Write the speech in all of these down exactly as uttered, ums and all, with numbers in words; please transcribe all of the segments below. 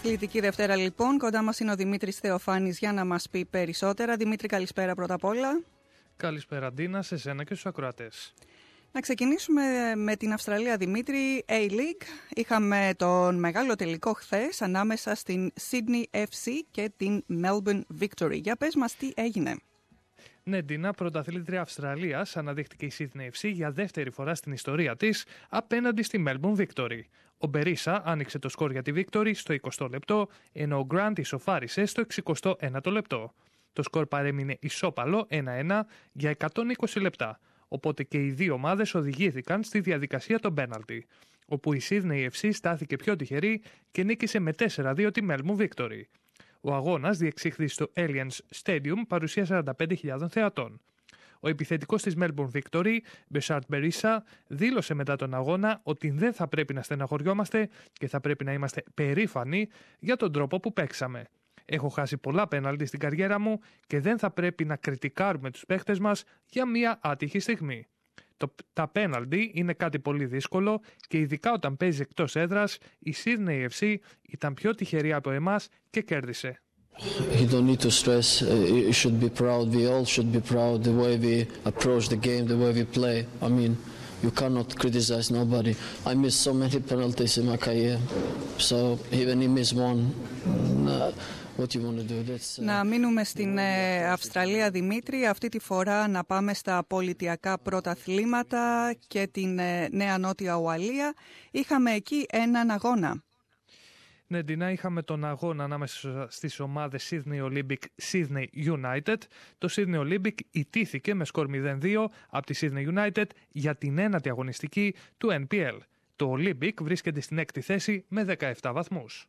Αθλητική Δευτέρα λοιπόν, κοντά μας είναι ο Δημήτρης Θεοφάνης για να μας πει περισσότερα. Δημήτρη, καλησπέρα πρώτα απ' όλα. Καλησπέρα Ντίνα, σε σένα και στους ακροατές. Να ξεκινήσουμε με την Αυστραλία, Δημήτρη. A-League. Είχαμε τον μεγάλο τελικό χθες ανάμεσα στην Sydney εφ σι και την Melbourne Victory. Για πες μας τι έγινε. Ναι, Ντίνα, πρωταθλήτρια Αυστραλίας αναδείχθηκε η Sydney εφ σι για δεύτερη φορά στην ιστορία της απέναντι στη Melbourne Victory. Ο Μπερίσα άνοιξε το σκορ για τη Victory στο εικοστό λεπτό, ενώ ο Grant ισοφάρισε στο εξηκοστό ένατο λεπτό. Το σκορ παρέμεινε ισόπαλο ένα ένα για εκατόν είκοσι λεπτά, οπότε και οι δύο ομάδες οδηγήθηκαν στη διαδικασία των πέναλτι, όπου η Sydney εφ σι στάθηκε πιο τυχερή και νίκησε με τέσσερα δύο τη Melbourne Victory. Ο αγώνας διεξήχθη στο Allianz Stadium παρουσία σαράντα πέντε χιλιάδων θεατών. Ο επιθετικός της Melbourne Victory, Μπεσάρτ Μπερίσα, δήλωσε μετά τον αγώνα ότι δεν θα πρέπει να στεναχωριόμαστε και θα πρέπει να είμαστε περήφανοι για τον τρόπο που παίξαμε. Έχω χάσει πολλά πέναλτι στην καριέρα μου και δεν θα πρέπει να κριτικάρουμε τους παίχτες μας για μια άτυχη στιγμή. Το, τα πέναλτι είναι κάτι πολύ δύσκολο και ειδικά όταν παίζει εκτός έδρας, η Sydney εφ σι ήταν πιο τυχερή από εμάς και κέρδισε. You don't need to stress. You should be proud. We all should be proud the way we approach the game, the way we play. I mean, you cannot criticize nobody. I missed so many penalties in my career. So even he missed one. Nah. What you want to do? That's, uh... Να μείνουμε στην ε, Αυστραλία, Δημήτρη. Αυτή τη φορά να πάμε στα πολιτιακά πρωταθλήματα και την ε, Νέα Νότια Ουαλία. Είχαμε εκεί έναν αγώνα. Ναι, Ντίνα, είχαμε τον αγώνα ανάμεσα στις ομάδες Sydney Olympic Sydney United. Το Sydney Olympic ιτήθηκε με σκορ μηδέν δύο από τη Sydney United για την ένατη αγωνιστική του εν πι ελ. Το Olympic βρίσκεται στην έκτη θέση με δεκαεπτά βαθμούς.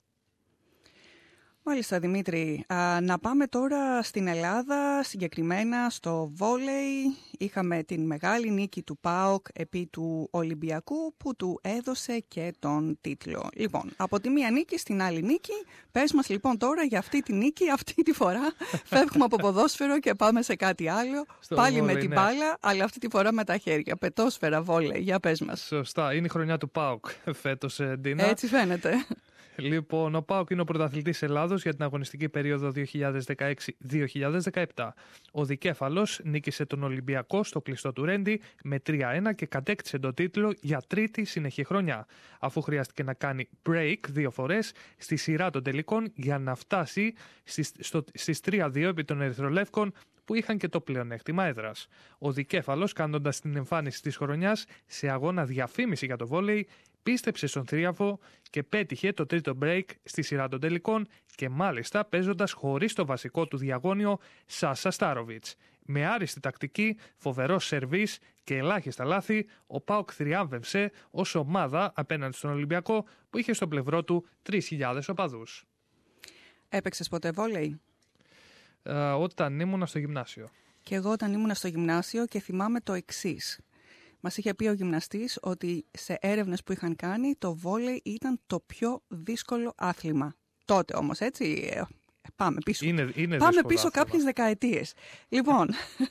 Μάλιστα, Δημήτρη. Α, να πάμε τώρα στην Ελλάδα, συγκεκριμένα στο βόλεϊ. Είχαμε την μεγάλη νίκη του ΠΑΟΚ επί του Ολυμπιακού που του έδωσε και τον τίτλο. Λοιπόν, από τη μία νίκη στην άλλη νίκη. Πες μας λοιπόν τώρα για αυτή τη νίκη, αυτή τη φορά φεύγουμε από ποδόσφαιρο και πάμε σε κάτι άλλο. Στο Πάλι βόλεϊ, με την ναι. μπάλα, αλλά αυτή τη φορά με τα χέρια. Πετόσφαιρα, βόλεϊ. Για πες μας. Σωστά, είναι η χρονιά του ΠΑΟΚ φέτος, Ντίνα. Έτσι φαίνεται. Λοιπόν, ο ΠΑΟΚ είναι ο πρωταθλητής Ελλάδος για την αγωνιστική περίοδο δύο χιλιάδες δεκαέξι δύο χιλιάδες δεκαεπτά. Ο δικέφαλος νίκησε τον Ολυμπιακό στο κλειστό του Ρέντι με τρία ένα και κατέκτησε τον τίτλο για τρίτη συνεχή χρονιά, αφού χρειάστηκε να κάνει break δύο φορές στη σειρά των τελικών για να φτάσει στις, στο, στις τρία δύο επί των Ερυθρολεύκων, που είχαν και το πλεονέκτημα έδρας. Ο δικέφαλος, κάνοντας την εμφάνιση της χρονιάς σε αγώνα διαφήμιση για το βόλεϊ, πίστεψε στον θρίαμβο και πέτυχε το τρίτο break στη σειρά των τελικών και μάλιστα παίζοντας χωρίς το βασικό του διαγώνιο Σάσα Στάροβιτς. Με άριστη τακτική, φοβερό σερβίς και ελάχιστα λάθη, ο ΠΑΟΚ θριάμβευσε ως ομάδα απέναντι στον Ολυμπιακό που είχε στο πλευρό του τρεις χιλιάδες οπαδούς. Έπαιξες ποτέ βόλεϊ? Ε, όταν ήμουνα στο γυμνάσιο. Και εγώ όταν ήμουνα στο γυμνάσιο και θυμάμαι το εξής. Μας είχε πει ο γυμναστής ότι σε έρευνες που είχαν κάνει το βόλεϊ ήταν το πιο δύσκολο άθλημα. Τότε όμως, έτσι, πάμε πίσω. Είναι, είναι πάμε πίσω άθλημα. Κάποιες δεκαετίες. Λοιπόν,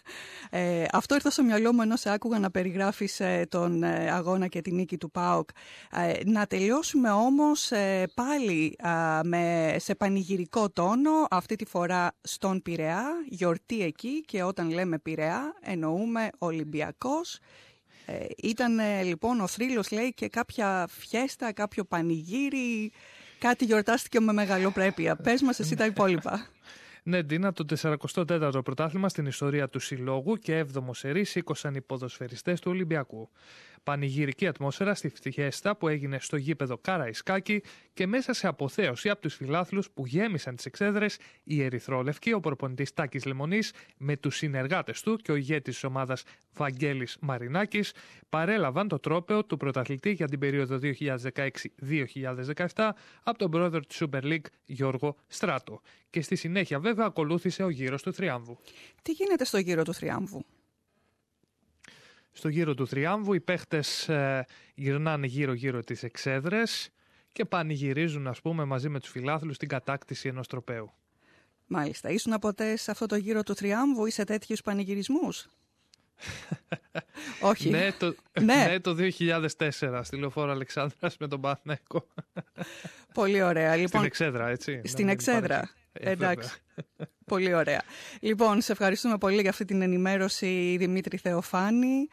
ε, αυτό ήρθε στο μυαλό μου ενώ σε άκουγα να περιγράφεις ε, τον ε, αγώνα και τη νίκη του ΠΑΟΚ. Ε, να τελειώσουμε όμως ε, πάλι ε, με, σε πανηγυρικό τόνο, αυτή τη φορά στον Πειραιά, γιορτή εκεί, και όταν λέμε Πειραιά εννοούμε Ολυμπιακός. Ε, ήταν ε, λοιπόν ο θρύλος, λέει, και κάποια φιέστα, κάποιο πανηγύρι, κάτι γιορτάστηκε με μεγαλοπρέπεια. Πες μας εσύ τα υπόλοιπα. Ναι, Ντίνα, το σαρανταοκτώ τέταρτο πρωτάθλημα στην ιστορία του συλλόγου και έβδομο σερί σήκωσαν οι ποδοσφαιριστές του Ολυμπιακού. Πανηγυρική ατμόσφαιρα στη Φτυχέστα που έγινε στο γήπεδο Καραϊσκάκη και μέσα σε αποθέωση από τους φιλάθλους που γέμισαν τις εξέδρες, οι ερυθρόλευκοι, ο προπονητής Τάκης Λεμονής με τους συνεργάτες του και ο ηγέτης της ομάδας Βαγγέλης Μαρινάκης παρέλαβαν το τρόπαιο του πρωταθλητή για την περίοδο δύο χιλιάδες δεκαέξι δύο χιλιάδες δεκαεπτά από τον πρόεδρο της Super League Γιώργο Στράτο. Και στη συνέχεια βέβαια ακολούθησε ο γύρος του θριάμβου. Τι γίνεται στο γύρο του θριάμβου? Στο γύρο του θριάμβου οι παίχτες ε, γυρνάνε γύρω-γύρω τις εξέδρες και πανηγυρίζουν, ας πούμε, μαζί με τους φιλάθλους την κατάκτηση ενός τροπαίου. Μάλιστα. Ήσουν ποτέ σε αυτό το γύρο του θριάμβου ή σε τέτοιους πανηγυρισμούς? Όχι. Ναι, το, ναι. ναι, το δύο χιλιάδες τέσσερα στη Λεωφόρο Αλεξάνδρας με τον Παναθηναϊκό. Πολύ ωραία. Λοιπόν, στην Εξέδρα, έτσι. Στην Εξέδρα. Ε, εντάξει. Πολύ ωραία. Λοιπόν, σε ευχαριστούμε πολύ για αυτή την ενημέρωση, Δημήτρη Θεοφάνη.